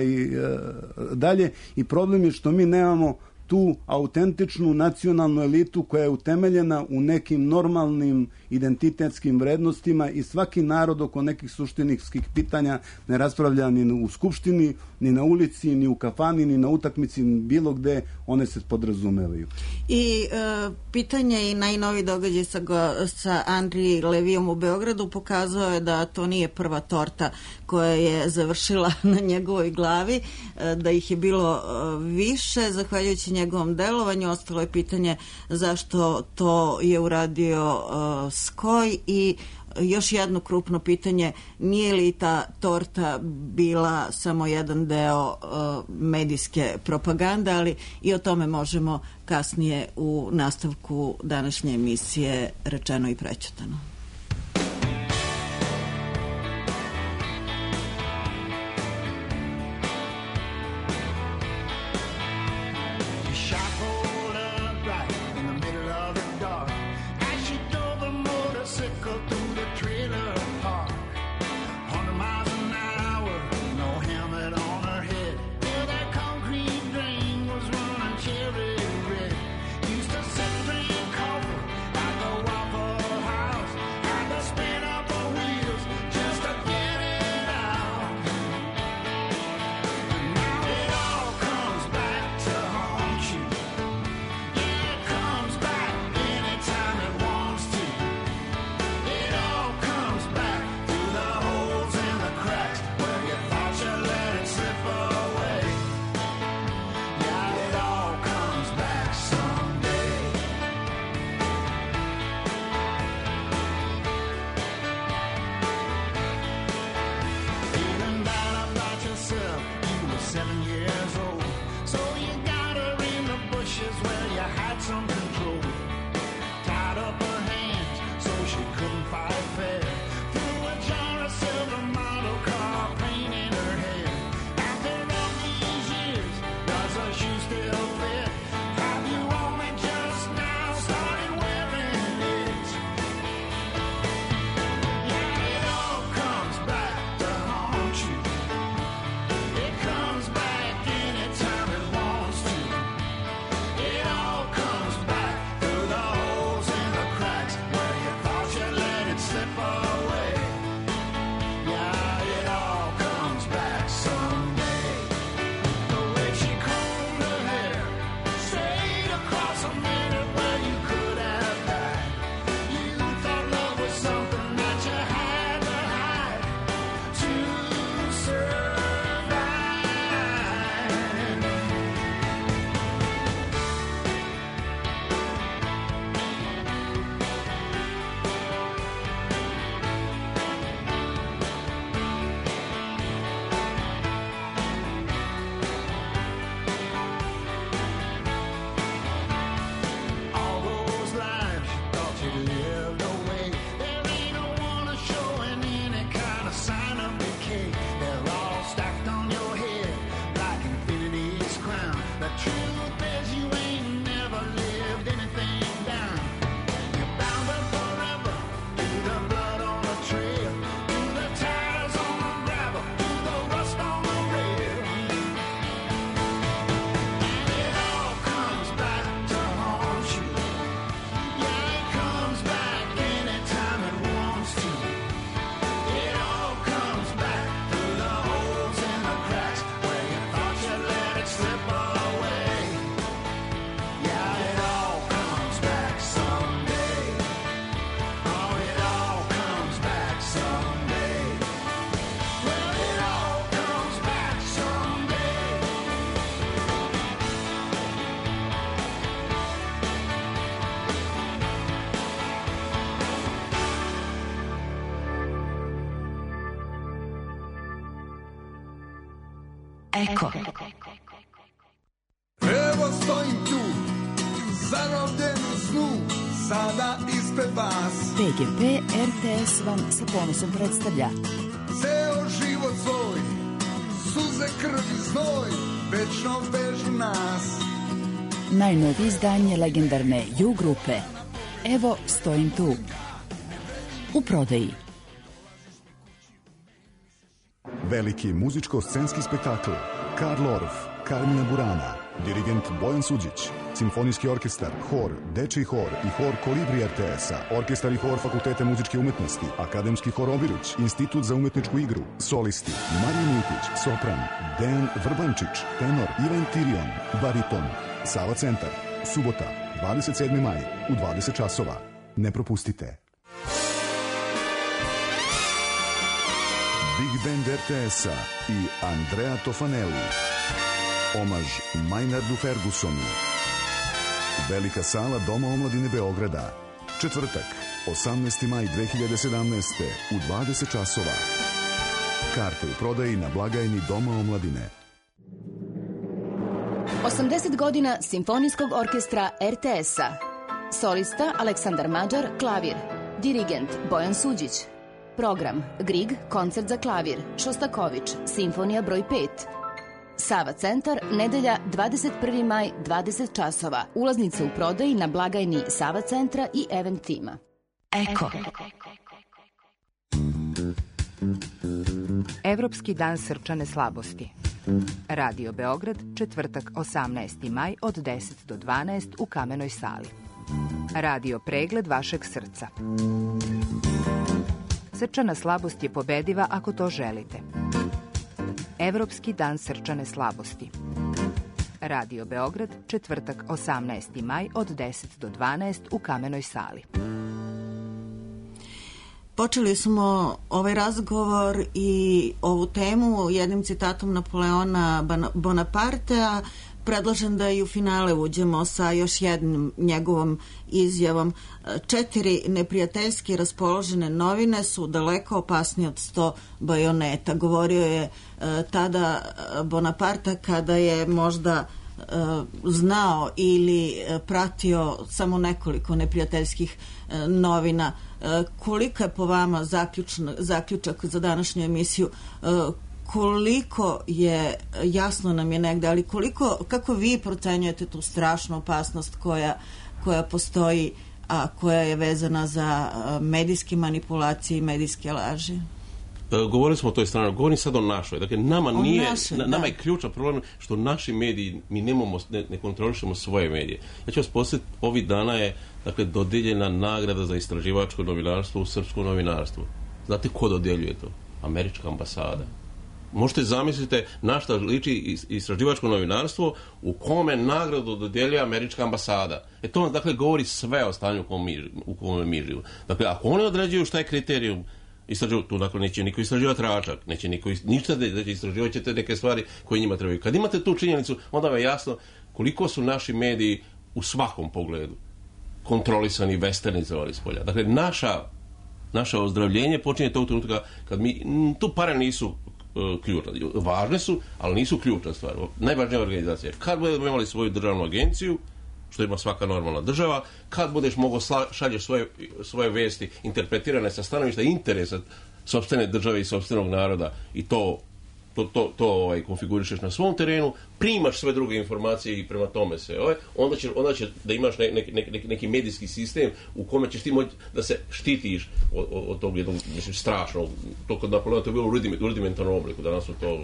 dalje. I problem je što mi nemamo tu autentičnu nacionalnu elitu koja je utemeljena u nekim normalnim identitetskim vrednostima i svaki narod oko nekih suštinskih pitanja ne raspravlja ni u skupštini, ni na ulici, ni u kafani, ni na utakmici, ni bilo gde, one se podrazumevaju. I pitanje i najnoviji događaj sa Henri Lévyom u Beogradu pokazao je da to nije prva torta koja je završila na njegovoj glavi, da ih je bilo više, zahvaljujući njegovom delovanju. Ostalo je pitanje zašto to je uradio Skoj i još jedno krupno pitanje, nije li ta torta bila samo jedan deo medijske propagande, ali i o tome možemo kasnije u nastavku današnje emisije Rečeno i prećutano. Used to sit and drink coffee at the Waffle House. Eko. Evo stojim tu, zarobljen u snu, sada ispred vas. PGP RTS vam sa ponosom predstavlja Ceo život svoj, suze, krv i znoj, večno vežu nas. najnovije izdanje legendarne U grupe. Evo stojim tu. U prodaji. Veliki muzičko-scenski spektakl Karl Orff, Carmina Burana, dirigent Bojan Suđić, simfonijski orkestar, hor, dečiji hor i hor Kolibri RTS-a, orkestar i hor Fakulteta muzičke umetnosti, akademski hor Obiruć, Institut za umetničku igru, solisti Marija Mikić, sopran, Dejan Vrbančić, tenor Ivan Tirion, bariton, Sava centar, subota, 27. maj u 20 časova. Ne propustite. Big Band RTS-a i Andrea Tofanelli. Omaž Maynardu Fergusonu. Velika sala Doma omladine Beograda. Četvrtak, 18. maj 2017. u 20 časova. Karte u prodaji na blagajni Doma omladine. 80 godina Simfonijskog orkestra RTS-a. Solista Aleksandar Mađar, klavir. Dirigent Bojan Suđić. Program Grieg, koncert za klavir, Šostaković, simfonija broj 5. Sava centar, nedelja 21. maj, 20 časova. Ulaznice u prodaji na blagajni Sava centra i Event tima. Eko. Evropski dan srčane slabosti. Radio Beograd, četvrtak 18. maj od 10 do 12 u Kamenoj sali. Radio pregled vašeg srca. Srčana slabost je pobediva ako to želite. Evropski dan srčane slabosti. Radio Beograd, četvrtak 18. maj od 10 do 12 u Kamenoj sali. Počeli smo ovaj razgovor i ovu temu jednim citatom Napoleona Bonapartea. Predlažem da i u finale uđemo sa još jednim njegovom izjavom. 4 neprijateljski raspoložene novine su daleko opasnije od 100 bajoneta. Govorio je tada Bonaparte kada je možda znao ili pratio samo nekoliko neprijateljskih novina. Kolika je po vama zaključak za današnju emisiju? Koliko je, jasno nam je negde, ali kako vi procenjujete tu strašnu opasnost koja postoji, a koja je vezana za medijske manipulacije i medijske laži? Govorili smo o toj strani, govorim sad o našoj. Dakle, nama je ključan problem što naši mediji, mi ne kontrolišemo svoje medije. Ja ću vas posjetiti, ovih dana je dodeljena nagrada za istraživačko novinarstvo u srpskom novinarstvu. Znate ko dodjeljuje to? Američka ambasada. Možete zamisliti na šta liči istraživačko novinarstvo u kome nagradu dodjeljuje američka ambasada. To vam dakle govori sve o stanju u kome mi živimo. Dakle, ako oni određuju šta je kriterijum istraživati, tu dakle neće niko istraživati račak, neće niko ništa da istraživati ćete neke stvari koje njima trebaju. Kad imate tu činjenicu, onda vam je jasno koliko su naši mediji u svakom pogledu kontrolisani, westernizovali s polja. Dakle, naše ozdravljenje počinje tog trenutka kad mi, tu pare nisu ključne. Važne su, ali nisu ključna stvar. Najvažnija organizacija. Kad budemo imali svoju državnu agenciju, što ima svaka normalna država, kad budeš mogao šalješ svoje vesti interpretirane sa stanovišta interesa sopstvene države i sopstvenog naroda i to konfigurišeš na svom terenu, primaš sve druge informacije i prema tome se, onda će da imaš neki medijski sistem u kome ćeš ti moći da se štitiš od tog jednog, mislim, strašnog, to kod Napoleona to je bilo u rudimentarnom obliku, danas su to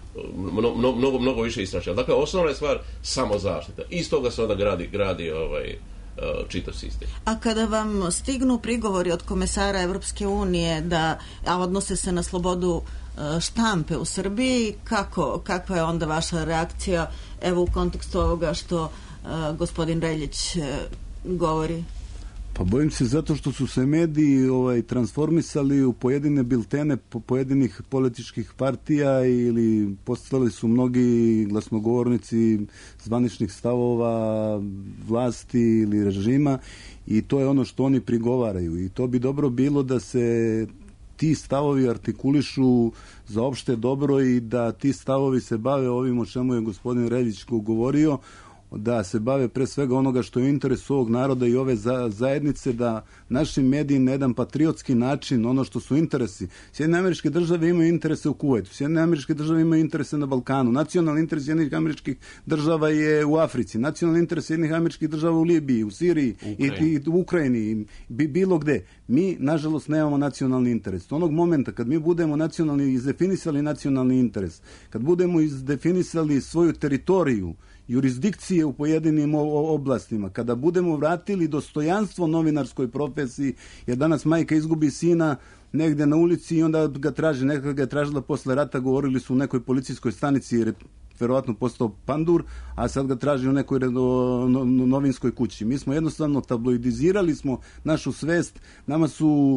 mnogo više istračeno. Dakle, osnovna je stvar samozaštita. Iz toga se onda gradi čitav sistem. A kada vam stignu prigovori od komesara Evropske unije a odnose se na slobodu štampe u Srbiji, kakva je onda vaša reakcija evo u kontekstu ovoga što gospodin Reljić govori? Pa bojim se zato što su se mediji transformisali u pojedine biltene pojedinih političkih partija ili postali su mnogi glasnogovornici zvaničnih stavova vlasti ili režima i to je ono što oni prigovaraju i to bi dobro bilo da se ti stavovi artikulišu za opšte dobro i da ti stavovi se bave ovim o čemu je gospodin Reljić govorio, da se bave pre svega onoga što je interes ovog naroda i ove zajednice, da naši mediji na jedan patriotski način, ono što su interesi. Sjedinjene Američke Države imaju interese u Kuvajtu, Sjedinjene Američke Države imaju interese na Balkanu, nacionalni interes Sjedinjenih Američkih Država je u Africi, nacionalni interes Sjedinjenih Američkih Država u Libiji, u Siriji i u Ukrajini, bilo gde. Mi, nažalost, nemamo nacionalni interes. Onog momenta kad mi budemo izdefinisali nacionalni interes, kad budemo izdefinisali svoju teritoriju, jurisdikcije u pojedinim oblastima, kada budemo vratili dostojanstvo novinarskoj profesiji, jer danas majka izgubi sina negde na ulici i onda ga traži, nekada ga je tražila posle rata, govorili su u nekoj policijskoj stanici jer je verovatno postao pandur, a sad ga traži u nekoj novinskoj kući. Mi smo jednostavno tabloidizirali smo našu svest, nama su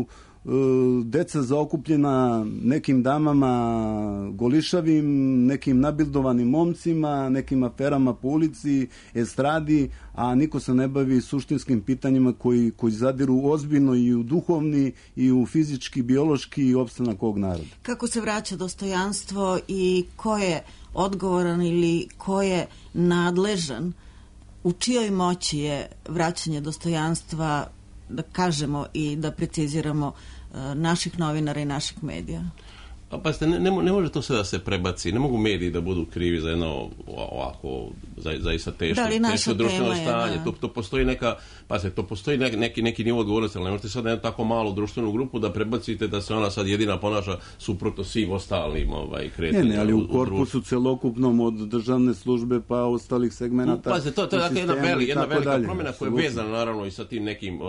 deca zaokupljena nekim damama golišavim, nekim nabildovanim momcima, nekim aferama po ulici, estradi, a niko se ne bavi suštinskim pitanjima koji zadiru ozbiljno i u duhovni i u fizički, biološki opstanak ovog naroda. Kako se vraća dostojanstvo i ko je odgovoran ili ko je nadležan, u čijoj moći je vraćanje dostojanstva, da kažemo i da preciziramo, naših novinara i naših medija? Pa ne može to sve da se prebaci. Ne mogu mediji da budu krivi za jedno ovako zaista teško društveno stanje. To postoji to postoji neki nivo odgovornosti, ali ne možete sad na jednu tako malu društvenu grupu da prebacite da se ona sad jedina ponaša suprotno svim ostalim kretanjima. Ne, ali u korpusu celokupnom od državne službe pa ostalih segmenata. To je dakle jedna velika promjena koja je vezana naravno i sa tim nekim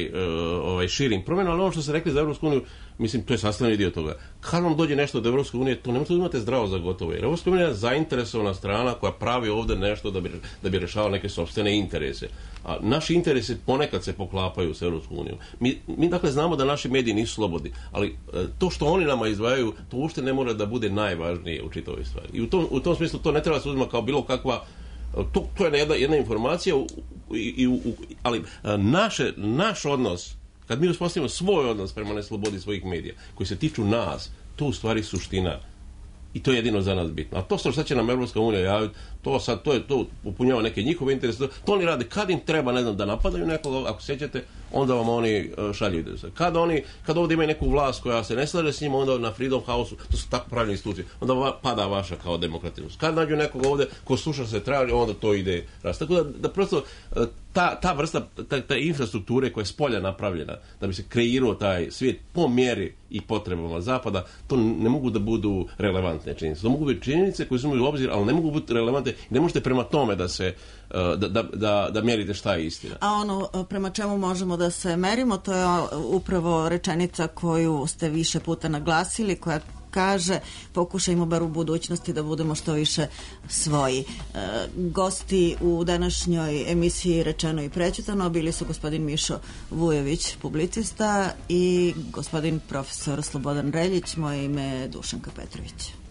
širim promjenama, ali ono što ste rekli za Evropsku uniju, mislim, to je sastavni dio toga. Kad vam dođe nešto od Evropske unije, to nemojte da imate zdravo za gotovo. Jer Evropska unija je zainteresovana strana koja pravi ovde nešto da bi rešavala neke sopstvene interese. A naši interesi ponekad se poklapaju s Evropskom unijom. Mi dakle znamo da naši mediji nisu slobodni, ali to što oni nama izdvajaju, to uopšte ne mora da bude najvažnije u čitavoj stvari. I u tom smislu to ne treba se uzima kao bilo kakva, to je jedna informacija, ali naš odnos, kad mi uspostavimo svoj odnos prema neslobodi svojih medija, koji se tiču nas, to u stvari suština. I to je jedino za nas bitno. A to što sad će nam Evropska unija javiti, to upunjava neke njihove interese. To oni rade kad im treba, ne znam, da napadaju nekoga, ako sjećate, onda vam oni šalju interese. Kad ovdje imaju neku vlast koja se ne slaže s njima, onda na Freedom House-u, to su tako pravne institucije, onda pada vaša kao demokrativnost. Kad nađu nekoga ovdje ko sluša se traži, onda to ide rast. Tako da prosto ta vrsta, ta infrastrukture koja je s polja napravljena, da bi se kreirao taj svijet po mjeri i potrebama Zapada, to ne mogu da budu relevantne činjenice. To mogu biti činjenice koje su imali u obzir, ali ne mogu biti relevantne i ne možete prema tome da se da mjerite šta je istina. A ono prema čemu možemo da se merimo, to je upravo rečenica koju ste više puta naglasili, koja kaže pokušajmo bar u budućnosti da budemo što više svoji. Gosti u današnjoj emisiji Rečeno i prećutano bili su gospodin Mišo Vujović, publicista, i gospodin profesor Slobodan Reljić. Moje ime je Dušanka Petrović.